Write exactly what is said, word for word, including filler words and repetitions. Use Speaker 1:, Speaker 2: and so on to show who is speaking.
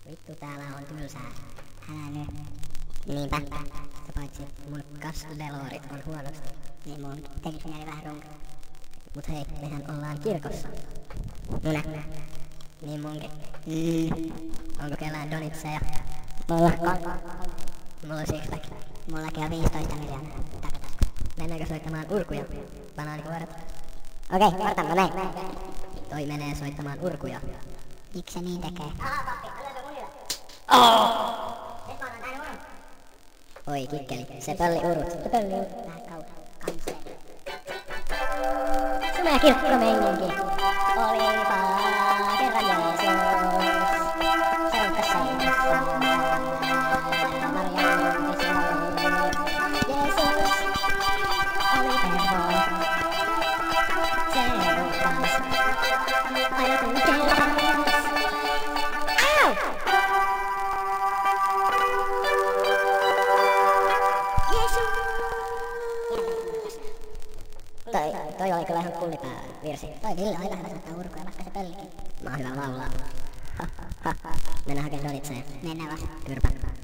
Speaker 1: Vittu täällä on tylsää. Älä nyt. Niinpä. Ja paitsi mun kaslelorit on huonosti, niin mun tekis mieli vähän runkaa. Mut hei, mehän ollaan kirkossa. Munä. Niin munkin. Mm. Onko kellään donitseja? Mulla on. Mulla on sixpack. Mullakin on viisitoista miljoonaa takatasku. Mennäänkö soittamaan urkuja? Banaanikuoret. Okei, okay, Marta, mä menen. Toi menee soittamaan urkuja. Miksi se niin tekee? Aha, pappi, älä se munille. Oh! Nyt mä otan tän urun. Oi kikkeli, se pölli urut. Se pölli urut. Vähän kauan. Kansleri. Sumea kirkkomeininki. Olipa kerran Jeesus. Se on kasseinassa. Maria Jeesus oli tervo. Se ruupas. Aina kun kelas. Au! Jeesus! Toi, toi oli kyllä ihan kullipää virsi. Toi Ville oli vähän soittaa urkuja, vaikka se pöllikin. Mä oon hyvä laulaa. Mennään hakemaan donitseja. Mennään vaan. Kyrpä.